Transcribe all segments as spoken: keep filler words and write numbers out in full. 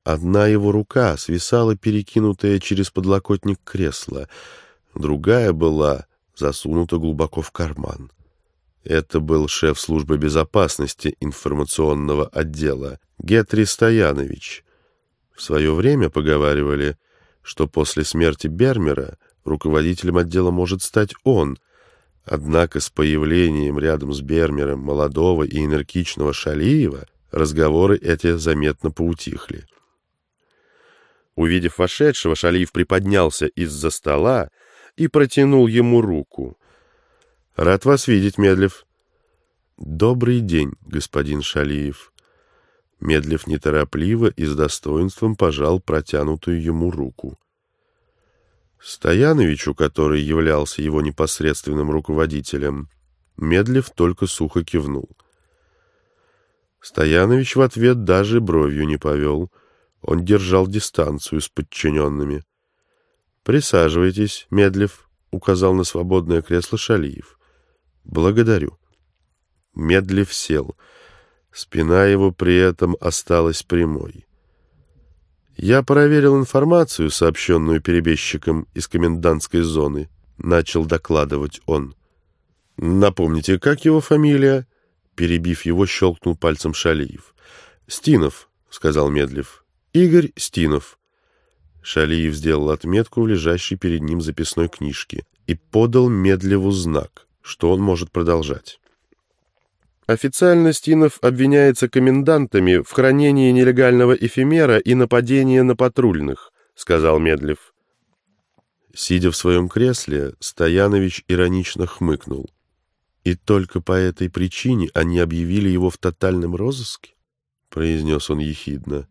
Одна его рука свисала, перекинутая через подлокотник кресла, другая была засунута глубоко в карман. Это был шеф службы безопасности информационного отдела Гетрий Стоянович. В свое время поговаривали, что после смерти Бермера руководителем отдела может стать он, однако с появлением рядом с Бермером молодого и энергичного Шалиева разговоры эти заметно поутихли. Увидев вошедшего, Шалиев приподнялся из-за стола и протянул ему руку. — Рад вас видеть, Медлев. — Добрый день, господин Шалиев. Медлев неторопливо и с достоинством пожал протянутую ему руку. Стояновичу, который являлся его непосредственным руководителем, Медлев только сухо кивнул. Стоянович в ответ даже бровью не повел. Он держал дистанцию с подчиненными. — Присаживайтесь, Медлев, — указал на свободное кресло Шалиев. — Благодарю. Медлев сел. Спина его при этом осталась прямой. — Я проверил информацию, сообщенную перебежчиком из комендантской зоны, — начал докладывать он. — Напомните, как его фамилия? Перебив его, щелкнул пальцем Шалиев. — Стинов, — сказал Медлев. Игорь Стинов. Шалиев сделал отметку в лежащей перед ним записной книжке и подал Медлеву знак, что он может продолжать. Официально Стинов обвиняется комендантами в хранении нелегального эфемера и нападении на патрульных, сказал Медлев. Сидя в своем кресле, Стоянович иронично хмыкнул. И только по этой причине они объявили его в тотальном розыске, произнес он ехидно.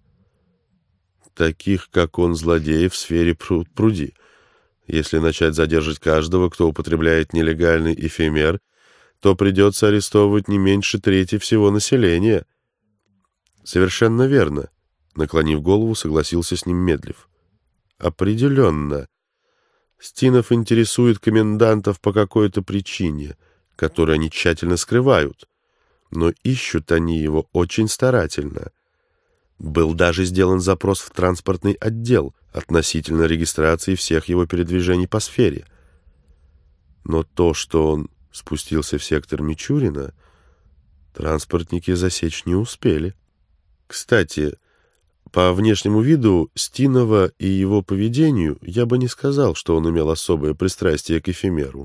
Таких, как он, злодеев в сфере пруд-пруди. Если начать задерживать каждого, кто употребляет нелегальный эфемер, то придется арестовывать не меньше трети всего населения. Совершенно верно, наклонив голову, согласился с ним Медлев. Определенно. Стинов интересует комендантов по какой-то причине, которую они тщательно скрывают, но ищут они его очень старательно. Был даже сделан запрос в транспортный отдел относительно регистрации всех его передвижений по сфере. Но то, что он спустился в сектор Мичурина, транспортники засечь не успели. Кстати, по внешнему виду Стинова и его поведению я бы не сказал, что он имел особое пристрастие к эфемеру.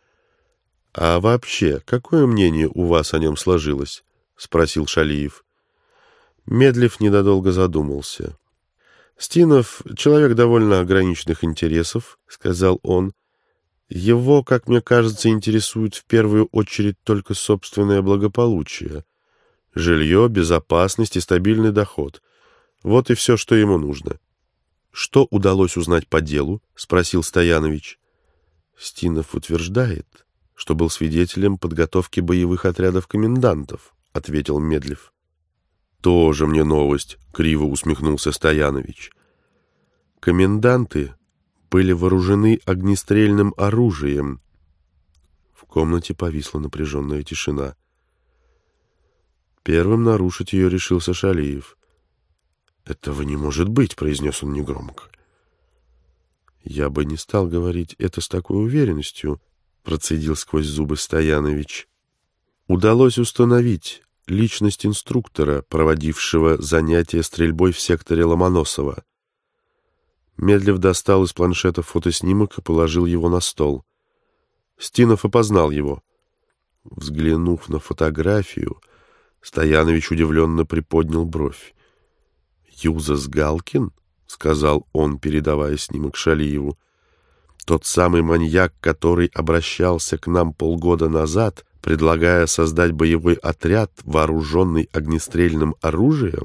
А вообще, какое мнение у вас о нем сложилось? — спросил Шалиев. Медлев недолго задумался. «Стинов — человек довольно ограниченных интересов», — сказал он. «Его, как мне кажется, интересует в первую очередь только собственное благополучие. Жилье, безопасность и стабильный доход. Вот и все, что ему нужно». «Что удалось узнать по делу?» — спросил Стоянович. «Стинов утверждает, что был свидетелем подготовки боевых отрядов комендантов», — ответил Медлев. «Тоже мне новость», — криво усмехнулся Стоянович. «Коменданты были вооружены огнестрельным оружием». В комнате повисла напряженная тишина. Первым нарушить ее решился Шалиев. «Этого не может быть», — произнес он негромко. «Я бы не стал говорить это с такой уверенностью», — процедил сквозь зубы Стоянович. «Удалось установить личность инструктора, проводившего занятия стрельбой в секторе Ломоносова». Медлев достал из планшета фотоснимок и положил его на стол. Стинов опознал его. Взглянув на фотографию, Стоянович удивленно приподнял бровь. «Юзас Галкин?» — сказал он, передавая снимок Шалиеву. «Тот самый маньяк, который обращался к нам полгода назад, предлагая создать боевой отряд, вооруженный огнестрельным оружием?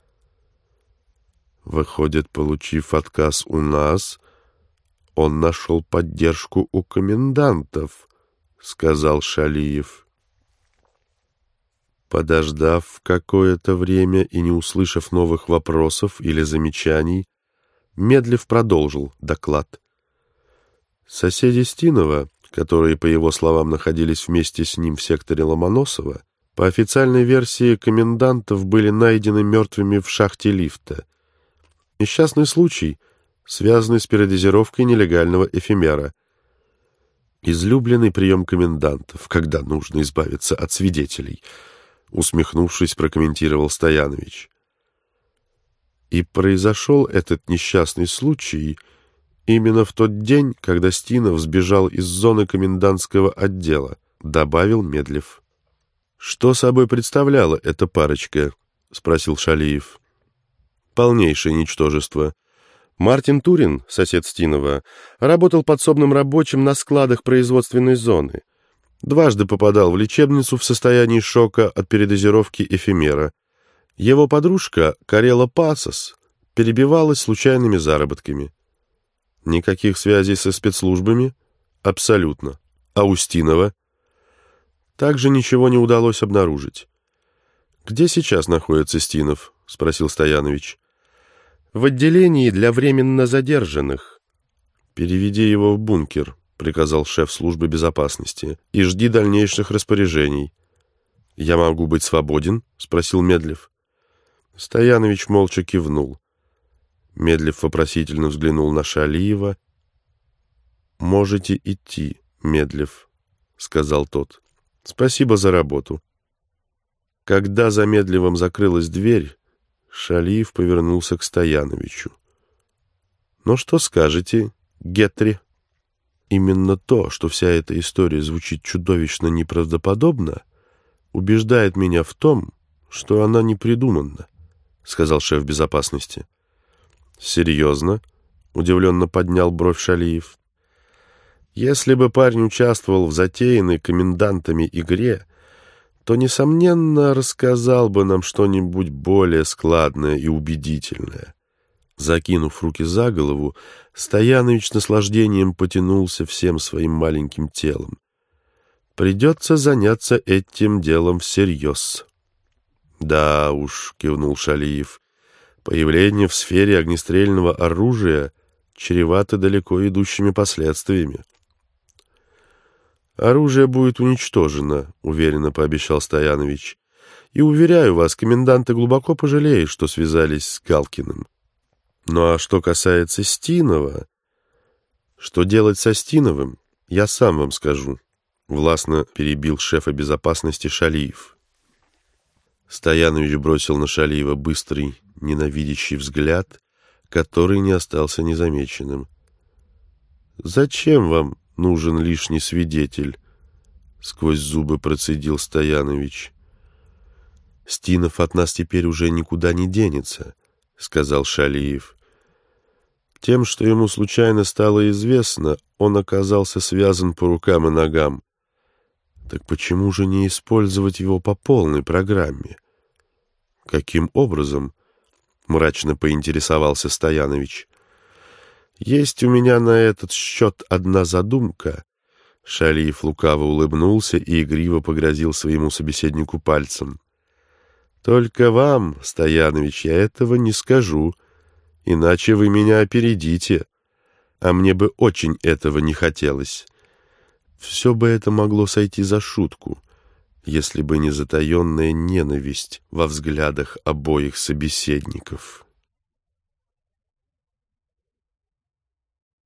Выходит, получив отказ у нас, он нашел поддержку у комендантов», — сказал Шалиев. Подождав какое-то время и не услышав новых вопросов или замечаний, Медлев продолжил доклад. Соседи Стинова, которые, по его словам, находились вместе с ним в секторе Ломоносова, по официальной версии комендантов были найдены мертвыми в шахте лифта. Несчастный случай, связанный с передозировкой нелегального эфемера. Излюбленный прием комендантов, когда нужно избавиться от свидетелей, усмехнувшись, прокомментировал Стоянович. И произошел этот несчастный случай именно в тот день, когда Стинов сбежал из зоны комендантского отдела, добавил Медлев. «Что собой представляла эта парочка?» — спросил Шалиев. «Полнейшее ничтожество. Мартин Турин, сосед Стинова, работал подсобным рабочим на складах производственной зоны. Дважды попадал в лечебницу в состоянии шока от передозировки эфемера. Его подружка, Карела Пасос, перебивалась случайными заработками. Никаких связей со спецслужбами? Абсолютно. А у Стинова? Также ничего не удалось обнаружить. «Где сейчас находится Стинов?» — спросил Стоянович. «В отделении для временно задержанных». «Переведи его в бункер», — приказал шеф службы безопасности, «и жди дальнейших распоряжений». «Я могу быть свободен?» — спросил Медлев. Стоянович молча кивнул. Медлев вопросительно взглянул на Шалиева. «Можете идти, Медлев», — сказал тот. «Спасибо за работу». Когда за Медлевым закрылась дверь, Шалиев повернулся к Стояновичу. «Ну что скажете, Гетри?» Именно то, что вся эта история звучит чудовищно неправдоподобно, убеждает меня в том, что она не придумана, — сказал шеф безопасности. «Серьезно?» — удивленно поднял бровь Шалиев. «Если бы парень участвовал в затеянной комендантами игре, то, несомненно, рассказал бы нам что-нибудь более складное и убедительное». Закинув руки за голову, Стоянович с наслаждением потянулся всем своим маленьким телом. «Придется заняться этим делом всерьез». «Да уж», — кивнул Шалиев, — «появление в сфере огнестрельного оружия чревато далеко идущими последствиями». «Оружие будет уничтожено», — уверенно пообещал Стоянович. «И, уверяю вас, коменданты глубоко пожалеют, что связались с Галкиным. Ну а что касается Стинова, что делать со Стиновым, я сам вам скажу», — властно перебил шефа безопасности Шалиев. Стоянович бросил на Шалиева быстрый, ненавидящий взгляд, который не остался незамеченным. «Зачем вам нужен лишний свидетель?» — сквозь зубы процедил Стоянович. «Стинов от нас теперь уже никуда не денется», — сказал Шалиев. «Тем, что ему случайно стало известно, он оказался связан по рукам и ногам. Так почему же не использовать его по полной программе?» «Каким образом?» — мрачно поинтересовался Стоянович. «Есть у меня на этот счет одна задумка». Шалиев лукаво улыбнулся и игриво погрозил своему собеседнику пальцем. «Только вам, Стоянович, я этого не скажу, иначе вы меня опередите, а мне бы очень этого не хотелось. Все бы это могло сойти за шутку, если бы не затаенная ненависть во взглядах обоих собеседников».